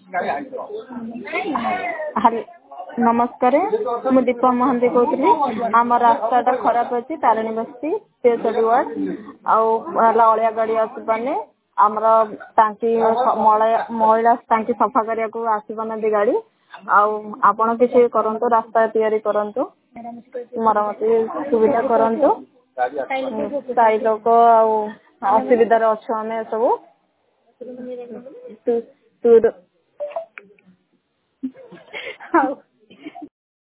हाल नमस्कार मु दीपा महांती कहती आम रास्ता खराब अच्छी तारिणी बस्ती 63 वार्ड आलिया गाड़ी आसपाने आमर टांकी मैला टांकी सफा करने को आसपाना गाड़ी आपण किसी करंतु रास्ता तैयारी करंतु मरम्मती सुविधा करंतु साई लोक असुविधार अच्छु आम सब